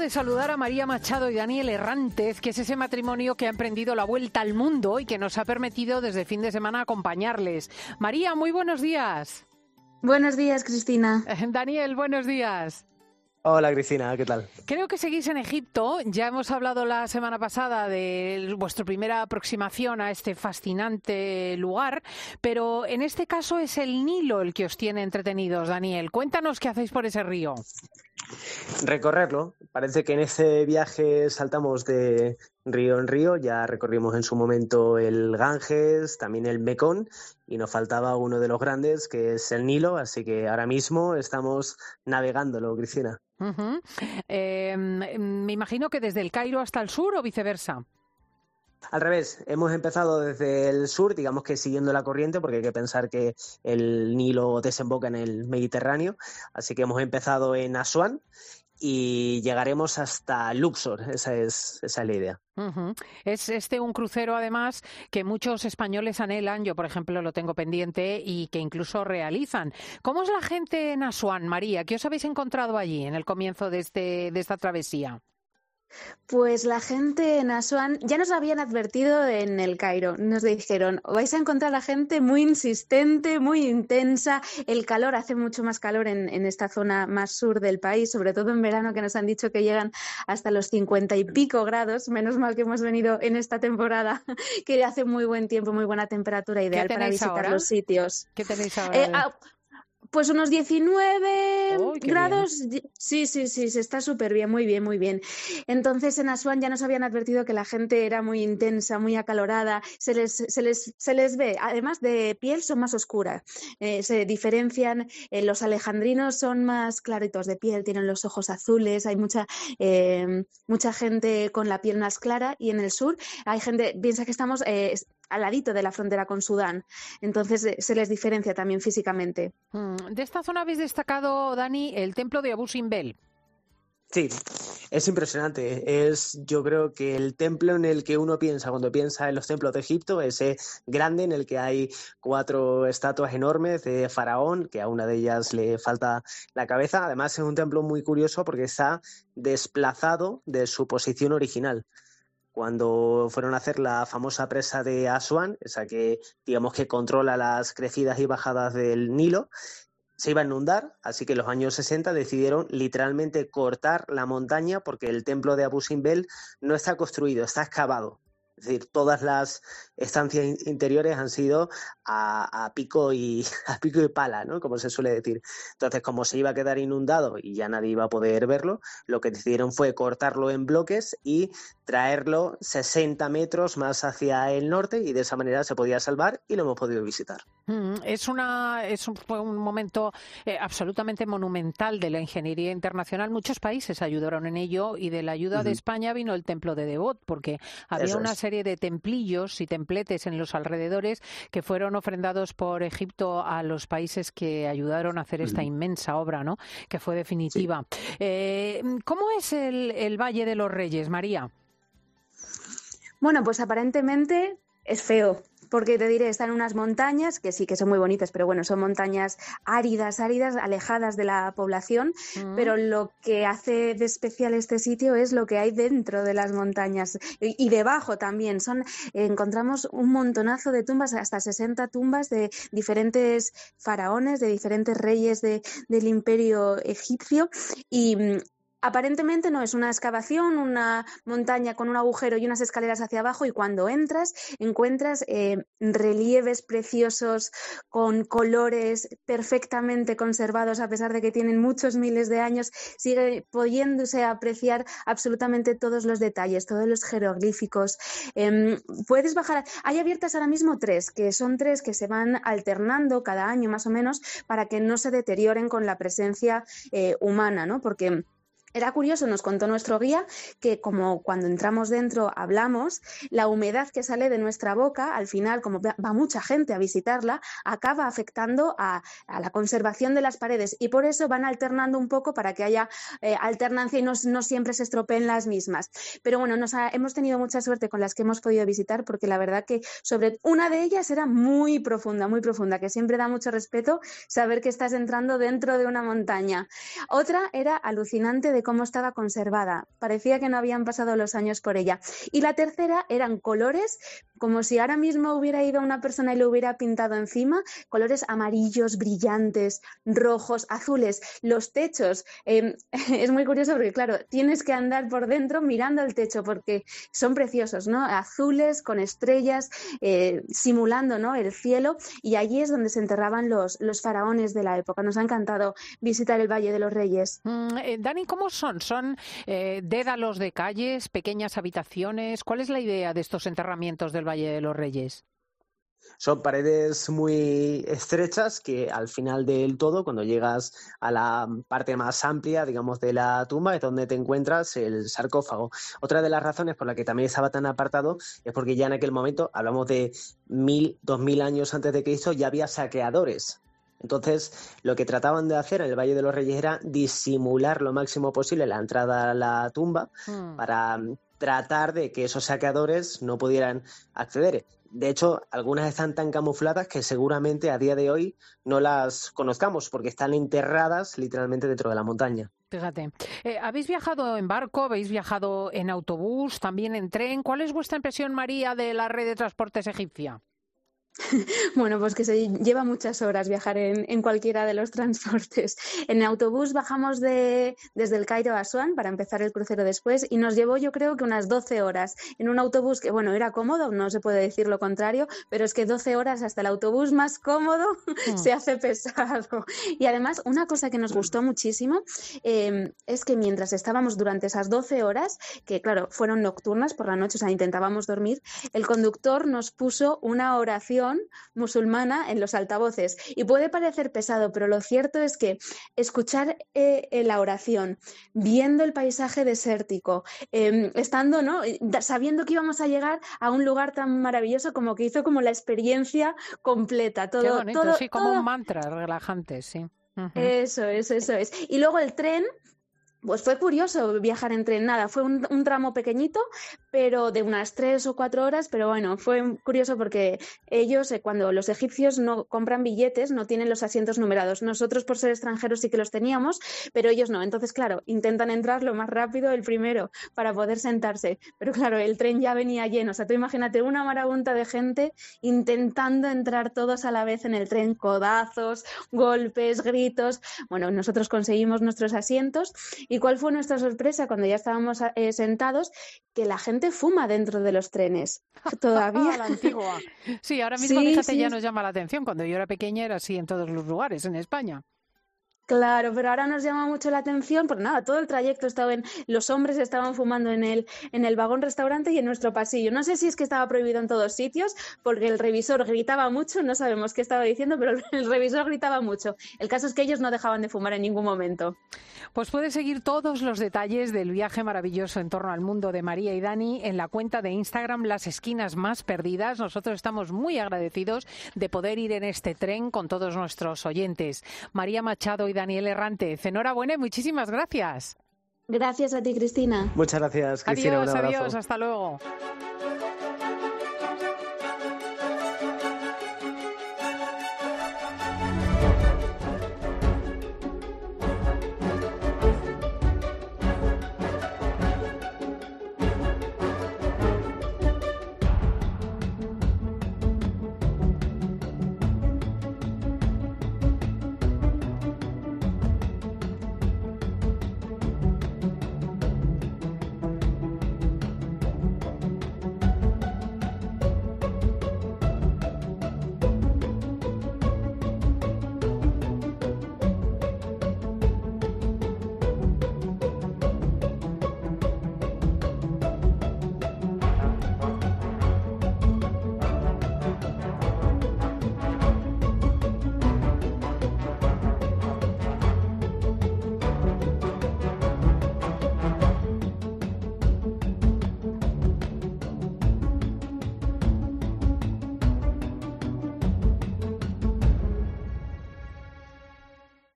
de saludar a María Machado y Daniel Herrántez, que es ese matrimonio que ha emprendido la vuelta al mundo y que nos ha permitido desde el fin de semana acompañarles. María, muy buenos días. Buenos días, Cristina. Daniel, buenos días. Hola Cristina, ¿qué tal? Creo que seguís en Egipto. Ya hemos hablado la semana pasada de vuestra primera aproximación a este fascinante lugar, pero en este caso es el Nilo el que os tiene entretenidos, Daniel. Cuéntanos qué hacéis por ese río. Recorrerlo. Parece que en este viaje saltamos de río en río. Ya recorrimos en su momento el Ganges, también el Mekong, y nos faltaba uno de los grandes, que es el Nilo. Así que ahora mismo estamos navegándolo, Cristina. Me imagino que desde el Cairo hasta el sur o viceversa. Al revés, hemos empezado desde el sur, digamos que siguiendo la corriente, porque hay que pensar que el Nilo desemboca en el Mediterráneo, así que hemos empezado en Asuán y llegaremos hasta Luxor, esa es la idea. Es un crucero, además, que muchos españoles anhelan, yo por ejemplo lo tengo pendiente y que incluso realizan. ¿Cómo es la gente en Asuán, María? ¿Qué os habéis encontrado allí en el comienzo de esta travesía? Pues la gente en Asuán ya nos habían advertido en el Cairo. Nos dijeron, vais a encontrar a gente muy insistente, muy intensa. El calor, hace mucho más calor en esta zona más sur del país, sobre todo en verano, que nos han dicho que llegan hasta los 50 y pico grados. Menos mal que hemos venido en esta temporada, que hace muy buen tiempo, muy buena temperatura, ideal para visitar ahora? Los sitios. ¿Qué tenéis ahora? Pues unos 19 grados. Bien. Sí, se está súper bien, muy bien, muy bien. Entonces en Asuán ya nos habían advertido que la gente era muy intensa, muy acalorada, se les ve, además de piel son más oscuras, se diferencian, los alejandrinos son más claritos de piel, tienen los ojos azules, hay mucha gente con la piel más clara, y en el sur hay gente, piensa que estamos al ladito de la frontera con Sudán, entonces se les diferencia también físicamente. De esta zona habéis destacado, Dani, el templo de Abu Simbel. Sí, es impresionante. Es, yo creo que el templo en el que uno piensa cuando piensa en los templos de Egipto, ese grande en el que hay 4 estatuas enormes de faraón, que a una de ellas le falta la cabeza. Además es un templo muy curioso porque está desplazado de su posición original. Cuando fueron a hacer la famosa presa de Asuán, esa que digamos que controla las crecidas y bajadas del Nilo, se iba a inundar, así que en los años 60 decidieron literalmente cortar la montaña porque el templo de Abu Simbel no está construido, está excavado. Es decir, todas las estancias interiores han sido a pico y pala, ¿no? Como se suele decir. Entonces, como se iba a quedar inundado y ya nadie iba a poder verlo, lo que decidieron fue cortarlo en bloques y traerlo 60 metros más hacia el norte, y de esa manera se podía salvar y lo hemos podido visitar. Fue un momento absolutamente monumental de la ingeniería internacional. Muchos países ayudaron en ello, y de la ayuda de España vino el templo de Devot, porque había una serie de templillos y templetes en los alrededores que fueron ofrendados por Egipto a los países que ayudaron a hacer esta inmensa obra, ¿no? Que fue definitiva. Sí. ¿Cómo es el Valle de los Reyes, María? Bueno, pues aparentemente es feo. Porque te diré, están unas montañas que sí que son muy bonitas, pero bueno, son montañas áridas, alejadas de la población, pero lo que hace de especial este sitio es lo que hay dentro de las montañas y debajo también. Encontramos un montonazo de tumbas, hasta 60 tumbas de diferentes faraones, de diferentes reyes del imperio egipcio, y aparentemente no es una excavación, una montaña con un agujero y unas escaleras hacia abajo, y cuando entras encuentras relieves preciosos con colores perfectamente conservados, a pesar de que tienen muchos miles de años, sigue pudiéndose apreciar absolutamente todos los detalles, todos los jeroglíficos. Puedes bajar, hay abiertas ahora mismo 3, que son 3 que se van alternando cada año más o menos para que no se deterioren con la presencia humana, ¿no? Porque era curioso, nos contó nuestro guía, que como cuando entramos dentro hablamos, la humedad que sale de nuestra boca, al final, como va mucha gente a visitarla, acaba afectando a la conservación de las paredes, y por eso van alternando un poco para que haya alternancia y no siempre se estropeen las mismas. Pero bueno, hemos tenido mucha suerte con las que hemos podido visitar, porque la verdad que sobre una de ellas era muy profunda, que siempre da mucho respeto saber que estás entrando dentro de una montaña. Otra era alucinante de de cómo estaba conservada. Parecía que no habían pasado los años por ella. Y la tercera eran colores, como si ahora mismo hubiera ido una persona y lo hubiera pintado encima, colores amarillos, brillantes, rojos, azules. Los techos, es muy curioso porque, claro, tienes que andar por dentro mirando el techo porque son preciosos, ¿no? Azules, con estrellas, simulando, ¿no?, el cielo, y allí es donde se enterraban los faraones de la época. Nos ha encantado visitar el Valle de los Reyes. Dani, ¿cómo son? ¿Son dédalos de calles, pequeñas habitaciones? ¿Cuál es la idea de estos enterramientos del Valle de los Reyes? Son paredes muy estrechas que al final del todo, cuando llegas a la parte más amplia, digamos, de la tumba, es donde te encuentras el sarcófago. Otra de las razones por la que también estaba tan apartado es porque ya en aquel momento, hablamos de 1000, 2000 años antes de Cristo, ya había saqueadores. Entonces, lo que trataban de hacer en el Valle de los Reyes era disimular lo máximo posible la entrada a la tumba para tratar de que esos saqueadores no pudieran acceder. De hecho, algunas están tan camufladas que seguramente a día de hoy no las conozcamos porque están enterradas literalmente dentro de la montaña. Fíjate, ¿habéis viajado en barco, habéis viajado en autobús, también en tren? ¿Cuál es vuestra impresión, María, de la red de transportes egipcia? Bueno, pues que se lleva muchas horas viajar en cualquiera de los transportes. En autobús bajamos desde el Cairo a Asuán para empezar el crucero después y nos llevó, yo creo que unas 12 horas en un autobús que, bueno, era cómodo, no se puede decir lo contrario, pero es que 12 horas hasta el autobús más cómodo se hace pesado. Y además, una cosa que nos gustó muchísimo es que mientras estábamos durante esas 12 horas, que claro, fueron nocturnas por la noche, o sea, intentábamos dormir, el conductor nos puso una oración musulmana en los altavoces y puede parecer pesado, pero lo cierto es que escuchar la oración, viendo el paisaje desértico, estando, ¿no?, sabiendo que íbamos a llegar a un lugar tan maravilloso, como que hizo como la experiencia completa. Todo, qué bonito, todo, sí, como todo. un mantra relajante, sí. Eso es. Y luego el tren. Pues fue curioso viajar en tren, nada, fue un tramo pequeñito, pero de unas 3 o 4 horas, pero bueno, fue curioso porque ellos, cuando los egipcios no compran billetes, no tienen los asientos numerados. Nosotros, por ser extranjeros, sí que los teníamos, pero ellos no. Entonces, claro, intentan entrar lo más rápido el primero para poder sentarse. Pero claro, el tren ya venía lleno. O sea, tú imagínate una marabunta de gente intentando entrar todos a la vez en el tren, codazos, golpes, gritos. Bueno, nosotros conseguimos nuestros asientos. ¿Y cuál fue nuestra sorpresa cuando ya estábamos sentados? Que la gente fuma dentro de los trenes. Todavía. La antigua. Sí, ahora mismo, Sí, fíjate, sí. ya nos llama la atención. Cuando yo era pequeña era así en todos los lugares en España. Claro, pero ahora nos llama mucho la atención, porque nada, todo el trayecto los hombres estaban fumando en el vagón restaurante y en nuestro pasillo. No sé si es que estaba prohibido en todos sitios, porque el revisor gritaba mucho, no sabemos qué estaba diciendo, pero el revisor gritaba mucho. El caso es que ellos no dejaban de fumar en ningún momento. Pues puedes seguir todos los detalles del viaje maravilloso en torno al mundo de María y Dani en la cuenta de Instagram Las Esquinas Más Perdidas. Nosotros estamos muy agradecidos de poder ir en este tren con todos nuestros oyentes. María Machado y Daniel Errantez, enhorabuena y muchísimas gracias. Gracias a ti, Cristina. Muchas gracias, Cristina. Adiós, Un abrazo. adiós, hasta luego.